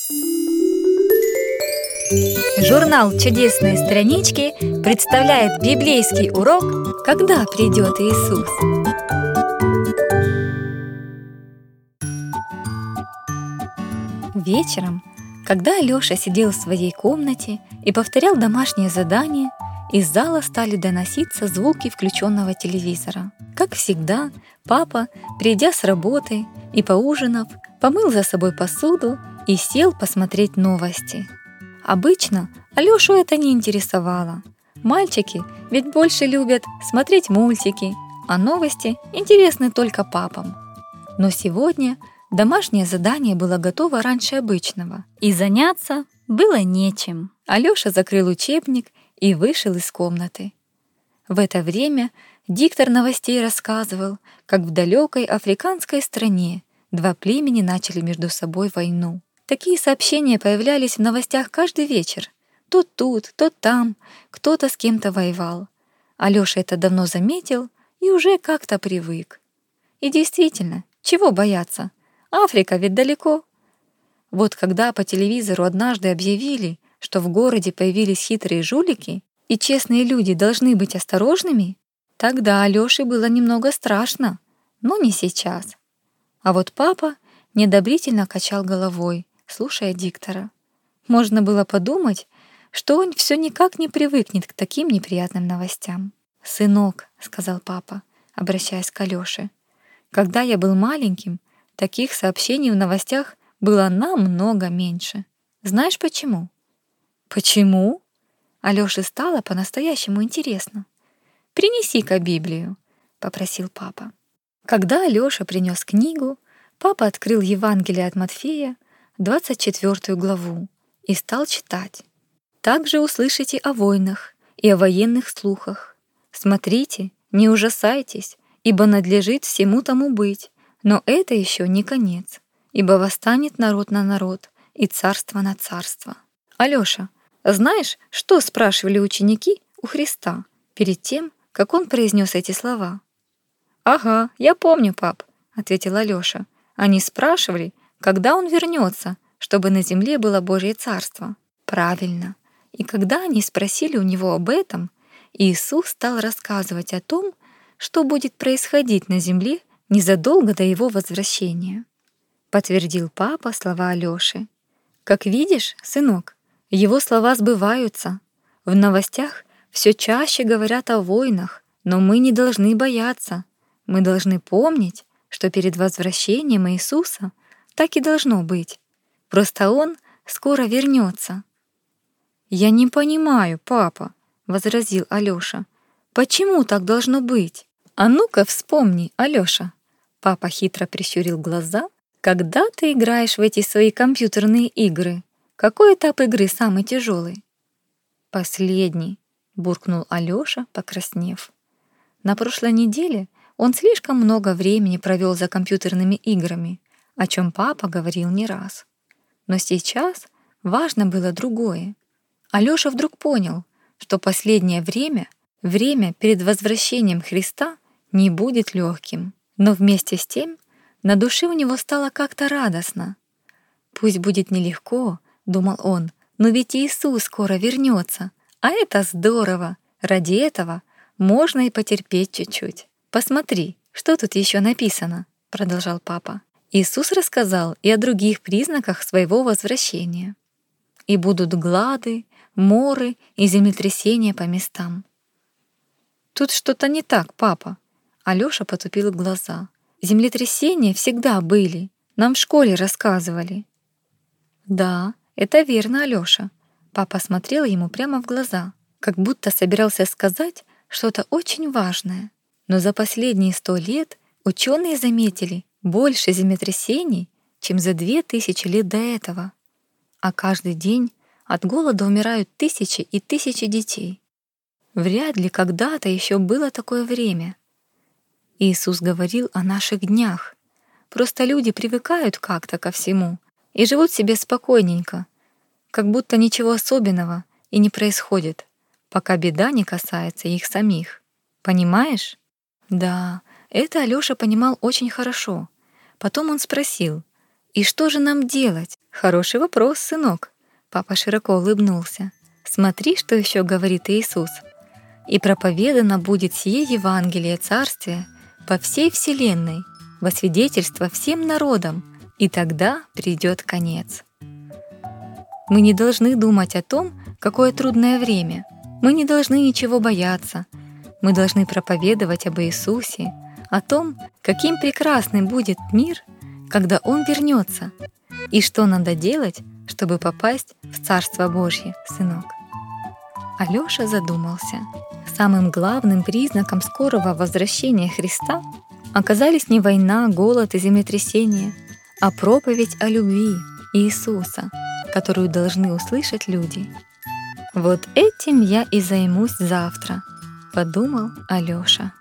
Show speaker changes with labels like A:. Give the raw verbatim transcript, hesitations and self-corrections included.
A: Журнал «Чудесные странички» представляет библейский урок «Когда придет Иисус?». Вечером, когда Алёша сидел в своей комнате и повторял домашнее задание, из зала стали доноситься звуки включенного телевизора. Как всегда, папа, придя с работы и поужинав, помыл за собой посуду и сел посмотреть новости. Обычно Алёшу это не интересовало. Мальчики ведь больше любят смотреть мультики, а новости интересны только папам. Но сегодня домашнее задание было готово раньше обычного, и заняться было нечем. Алёша закрыл учебник и вышел из комнаты. В это время диктор новостей рассказывал, как в далекой африканской стране два племени начали между собой войну. Такие сообщения появлялись в новостях каждый вечер. То тут, то там кто-то с кем-то воевал. Алёша это давно заметил и уже как-то привык. И действительно, чего бояться? Африка ведь далеко. Вот когда по телевизору однажды объявили, что в городе появились хитрые жулики, и честные люди должны быть осторожными, тогда Алёше было немного страшно, но не сейчас. А вот папа неодобрительно качал головой, слушая диктора. Можно было подумать, что он все никак не привыкнет к таким неприятным новостям. «Сынок», — сказал папа, обращаясь к Алёше, «когда я был маленьким, таких сообщений в новостях было намного меньше. Знаешь почему?» «Почему?» Алёше стало по-настоящему интересно. «Принеси-ка Библию», — попросил папа. Когда Алёша принёс книгу, папа открыл Евангелие от Матфея, двадцать четвёртую главу, и стал читать. «Также услышите о войнах и о военных слухах. Смотрите, не ужасайтесь, ибо надлежит всему тому быть, но это ещё не конец, ибо восстанет народ на народ и царство на царство». Алёша, знаешь, что спрашивали ученики у Христа перед тем, как он произнес эти слова? «Ага, я помню, пап», — ответил Алёша. «Они спрашивали, когда он вернется, чтобы на земле было Божье царство». Правильно. И когда они спросили у него об этом, Иисус стал рассказывать о том, что будет происходить на земле незадолго до его возвращения. Подтвердил папа слова Алёши. «Как видишь, сынок, его слова сбываются. В новостях все чаще говорят о войнах, но мы не должны бояться. Мы должны помнить, что перед возвращением Иисуса так и должно быть. Просто Он скоро вернется». «Я не понимаю, папа», — возразил Алёша. «Почему так должно быть? А ну-ка вспомни, Алёша». Папа хитро прищурил глаза. «Когда ты играешь в эти свои компьютерные игры, какой этап игры самый тяжелый?» «Последний», — буркнул Алёша, покраснев. На прошлой неделе он слишком много времени провел за компьютерными играми, о чем папа говорил не раз. Но сейчас важно было другое. Алёша вдруг понял, что последнее время, время перед возвращением Христа, не будет легким. Но вместе с тем на душе у него стало как-то радостно. «Пусть будет нелегко», — думал он, «но ведь Иисус скоро вернется, а это здорово. Ради этого можно и потерпеть чуть-чуть. Посмотри, что тут еще написано», — продолжал папа. Иисус рассказал и о других признаках своего возвращения. «И будут глады, моры и землетрясения по местам». «Тут что-то не так, папа». Алёша потупил глаза. «Землетрясения всегда были, нам в школе рассказывали». «Да, это верно, Алёша». Папа смотрел ему прямо в глаза, как будто собирался сказать что-то очень важное. Но за последние сто лет ученые заметили больше землетрясений, чем за две тысячи лет до этого. А каждый день от голода умирают тысячи и тысячи детей. Вряд ли когда-то еще было такое время. Иисус говорил о наших днях. Просто люди привыкают как-то ко всему и живут себе спокойненько, как будто ничего особенного и не происходит, пока беда не касается их самих. Понимаешь? Да, это Алёша понимал очень хорошо. Потом он спросил: И что же нам делать? Хороший вопрос, сынок. Папа широко улыбнулся. Смотри, что еще говорит Иисус. И проповедано будет сие Евангелие Царствия по всей вселенной, во свидетельство всем народам, и тогда придет конец. Мы не должны думать о том, какое трудное время. Мы не должны ничего бояться. Мы должны проповедовать об Иисусе, о том, каким прекрасным будет мир, когда Он вернется, и что надо делать, чтобы попасть в Царство Божье, сынок. Алёша задумался. Самым главным признаком скорого возвращения Христа оказались не война, голод и землетрясение, а проповедь о любви Иисуса, которую должны услышать люди. «Вот этим я и займусь завтра», — подумал Алёша.